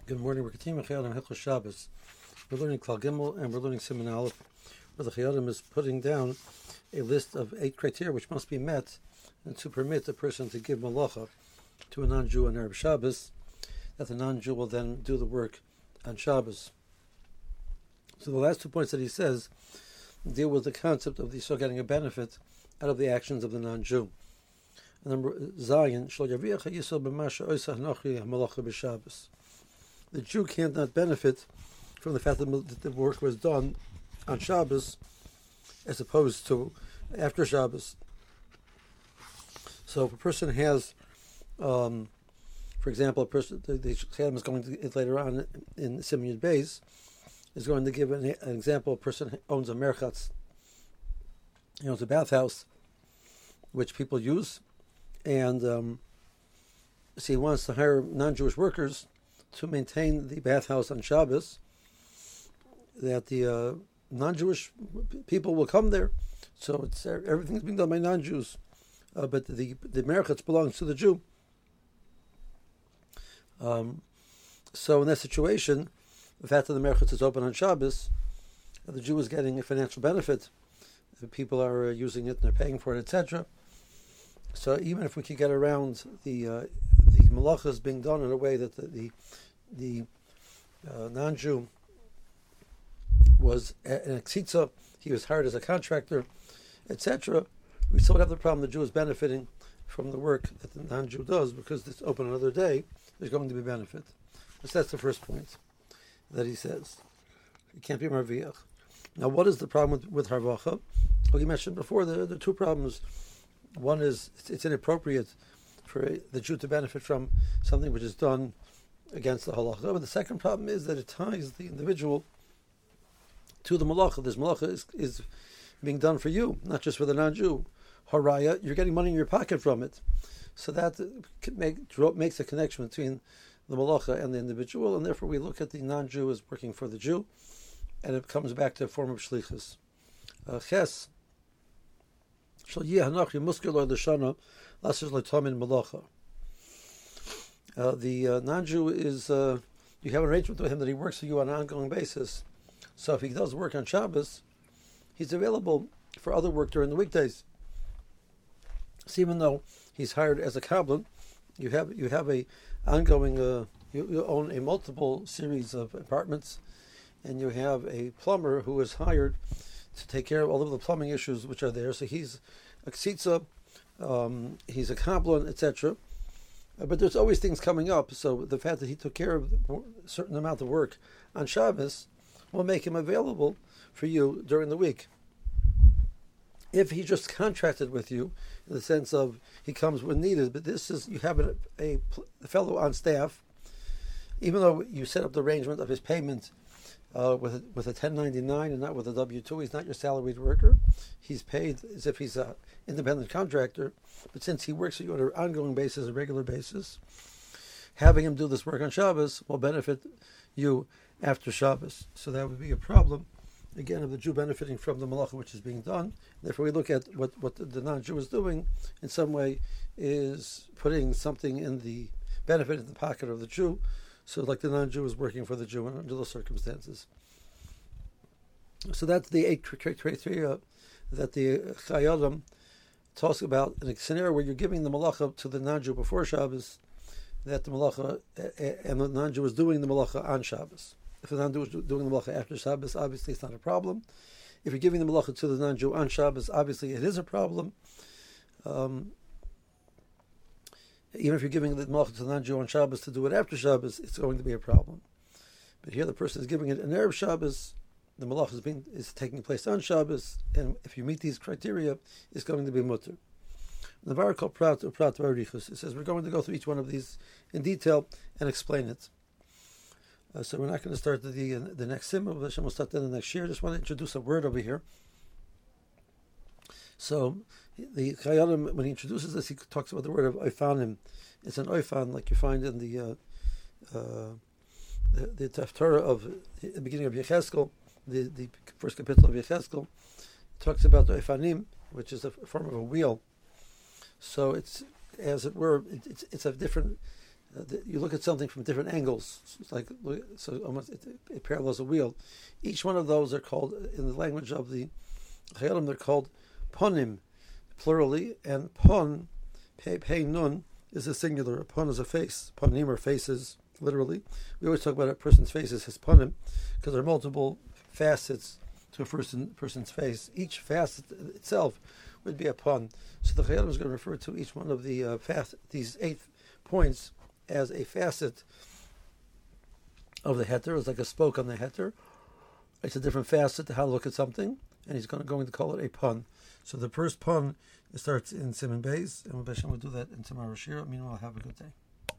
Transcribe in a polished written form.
Good morning. We're continuing Chayei Adam Hilchos Shabbos. We're learning Klal Gimel and we're learning Siman Aleph, where the Chayei Adam is putting down a list of 8 criteria which must be met and to permit a person to give malacha to a non-Jew on Erev Shabbos, that the non-Jew will then do the work on Shabbos. So the last 2 points that he says deal with the concept of the Yisrael getting a benefit out of the actions of the non-Jew. Number Zayin, Shlo Yaviach HaYisrael b'masha oisach nochri ha'malacha b'Shabbos. The Jew cannot benefit from the fact that the work was done on Shabbos as opposed to after Shabbos. So if a person has, for example, a person, the Chayei is going to, later on in Siman Yud Beis, is going to give an example. A person owns a merchatz, he owns a bathhouse, which people use, and so he wants to hire non-Jewish workers to maintain the bathhouse on Shabbos, that the non-Jewish people will come there. So it's everything's being done by non-Jews, but the merchatz belongs to the Jew. So in that situation, the fact that the merchatz is open on Shabbos, the Jew is getting a financial benefit. The people are using it and they're paying for it, etc. So even if we could get around the malachas being done in a way that the non-Jew was an ksitza, he was hired as a contractor, etc., we still have the problem the Jew is benefiting from the work that the non-Jew does, because it's open another day, there's going to be benefit. So that's the first point that he says. It can't be marviach. Now, what is the problem with harvacha? Well, you mentioned before there are 2 problems. One is it's inappropriate for the Jew to benefit from something which is done against the halacha. But the second problem is that it ties the individual to the malacha. This malacha is being done for you, not just for the non-Jew. Haraya, you're getting money in your pocket from it. So that makes a connection between the malacha and the individual, and therefore we look at the non-Jew as working for the Jew, and it comes back to a form of shlichus. Ches. The non-Jew is, you have an arrangement with him that he works for you on an ongoing basis. So if he does work on Shabbos, he's available for other work during the weekdays. So even though he's hired as a kabbalah, you have a ongoing, you own a multiple series of apartments, and you have a plumber who is hired to take care of all of the plumbing issues which are there. So he's a ksitza, he's a kabbalah, etc. But there's always things coming up. So the fact that he took care of a certain amount of work on Shabbos will make him available for you during the week. If he just contracted with you, in the sense of he comes when needed, but this is, you have a fellow on staff, even though you set up the arrangement of his payment with a 1099 and not with a W-2, he's not your salaried worker. He's paid as if he's an independent contractor, but since he works for you on an ongoing basis, a regular basis, having him do this work on Shabbos will benefit you after Shabbos. So that would be a problem, again, of the Jew benefiting from the malacha which is being done. Therefore, we look at what the non-Jew is doing, in some way, is putting something in the benefit in the pocket of the Jew. So like the non-Jew is working for the Jew under those circumstances. So that's the 8 criteria that the Chayei Adam talks about in a scenario where you're giving the malacha to the non-Jew before Shabbos, that the malacha, and the non-Jew is doing the malacha on Shabbos. If the non-Jew is doing the malacha after Shabbos, obviously it's not a problem. If you're giving the malacha to the non-Jew on Shabbos, obviously it is a problem. Even if you're giving the malacha to the non-Jew on Shabbos to do it after Shabbos, it's going to be a problem. But here the person is giving it an Erev Shabbos, the malacha is taking place on Shabbos, and if you meet these criteria, it's going to be mutter. The Navar called Prat Varichus. It says we're going to go through each one of these in detail and explain it. So we're not going to start the next sim, we'll start then the next year. Just want to introduce a word over here. So the Chayei Adam, when he introduces this, he talks about the word of oifanim. It's an oifan like you find in the Haftarah of the beginning of Yecheskel, the first capital of Yecheskel. Talks about the oifanim, which is a form of a wheel. So it's, as it were, it's a different You look at something from different angles. It's like so almost it parallels a wheel. Each one of those are called, in the language of the Chayalim, they're called ponim, plurally, and pon, pei nun, is a singular. A pon is a face. Ponim are faces, literally. We always talk about a person's face as his ponim, because there are multiple facets to a person's face. Each facet itself would be a pon. So the Chayalim is going to refer to each one of the these 8 points as a facet of the heter. It's like a spoke on the heter. It's a different facet to how to look at something, and he's going to call it a pun. So the first pun starts in Siman Beis, and we'll do that in tomorrow's shir. Meanwhile, have a good day.